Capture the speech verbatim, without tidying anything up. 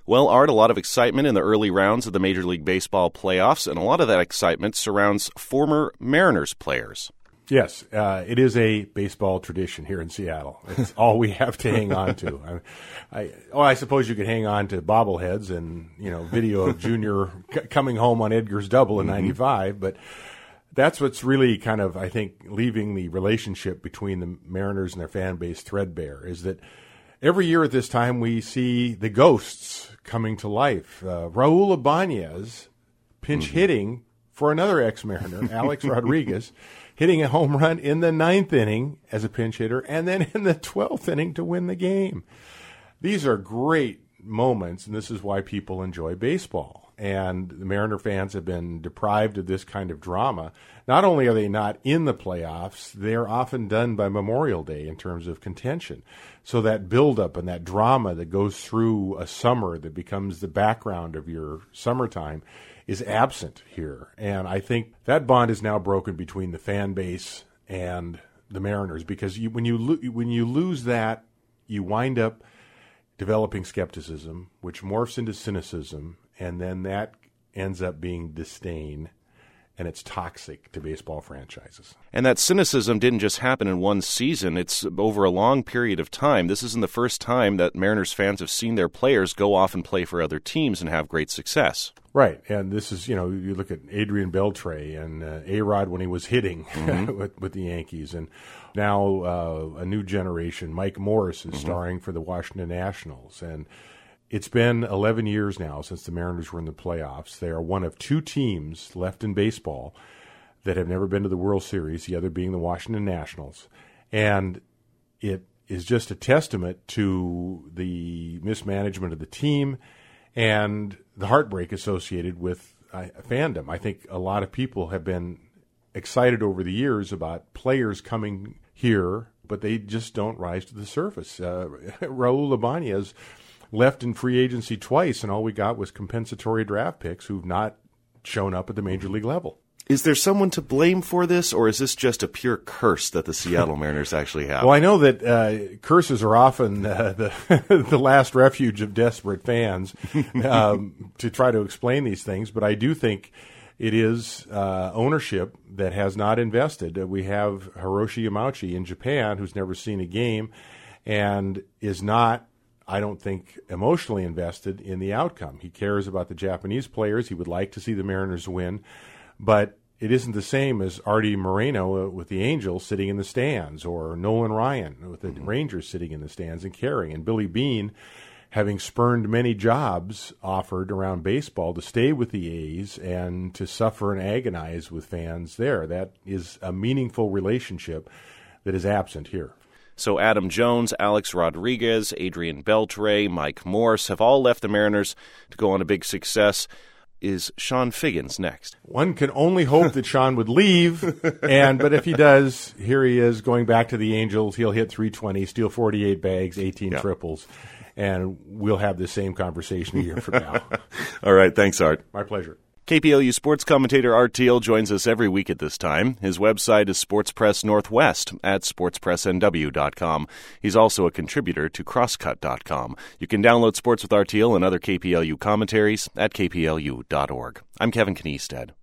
Well, Art, a lot of excitement in the early rounds of the Major League Baseball playoffs, and a lot of that excitement surrounds former Mariners players. Yes, uh, it is a baseball tradition here in Seattle. It's all we have to hang on to. I, I, oh, I suppose you could hang on to bobbleheads and, you know, video of Junior c- coming home on Edgar's double in ninety-five, but that's what's really kind of, I think, leaving the relationship between the Mariners and their fan base threadbare, is that every year at this time we see the ghosts coming to life. Uh, Raul Ibanez pinch mm-hmm. hitting for another ex-Mariner, Alex Rodriguez, hitting a home run in the ninth inning as a pinch hitter, and then in the twelfth inning to win the game. These are great moments, and this is why people enjoy baseball. And the Mariner fans have been deprived of this kind of drama. Not only are they not in the playoffs, they're often done by Memorial Day in terms of contention. So that buildup and that drama that goes through a summer that becomes the background of your summertime is absent here. And I think that bond is now broken between the fan base and the Mariners, because you, when you lo- when you lose that, you wind up developing skepticism, which morphs into cynicism, and then that ends up being disdain, and it's toxic to baseball franchises. And that cynicism didn't just happen in one season. It's over a long period of time. This isn't the first time that Mariners fans have seen their players go off and play for other teams and have great success. Right, and this is, you know, you look at Adrian Beltre and uh, A-Rod when he was hitting mm-hmm. with, with the Yankees, and now uh, a new generation. Mike Morse is mm-hmm. starring for the Washington Nationals, and it's been eleven years now since the Mariners were in the playoffs. They are one of two teams left in baseball that have never been to the World Series, the other being the Washington Nationals. And it is just a testament to the mismanagement of the team and the heartbreak associated with uh, fandom. I think a lot of people have been excited over the years about players coming here, but they just don't rise to the surface. Uh, Raul Ibanez left in free agency twice, and all we got was compensatory draft picks who've not shown up at the major league level. Is there someone to blame for this, or is this just a pure curse that the Seattle Mariners actually have? Well, I know that uh, curses are often uh, the the last refuge of desperate fans um, to try to explain these things, but I do think it is uh, ownership that has not invested. Uh, we have Hiroshi Yamauchi in Japan, who's never seen a game and is not, I don't think, emotionally invested in the outcome. He cares about the Japanese players. He would like to see the Mariners win, but it isn't the same as Artie Moreno with the Angels sitting in the stands, or Nolan Ryan with the mm-hmm. Rangers sitting in the stands and caring, and Billy Beane having spurned many jobs offered around baseball to stay with the A's and to suffer and agonize with fans there. That is a meaningful relationship that is absent here. So Adam Jones, Alex Rodriguez, Adrian Beltre, Mike Morse have all left the Mariners to go on a big success. Is Sean Figgins next? One can only hope that Sean would leave, and but if he does, here he is going back to the Angels. He'll hit three twenty, steal forty-eight bags, eighteen yeah. triples, and we'll have the same conversation a year from now. All right, thanks, Art. My pleasure. K P L U sports commentator Art Thiel joins us every week at this time. His website is Sports Press Northwest at sports press n w dot com. He's also a contributor to crosscut dot com. You can download Sports with Art Thiel and other K P L U commentaries at k p l u dot org. I'm Kevin Kniestead.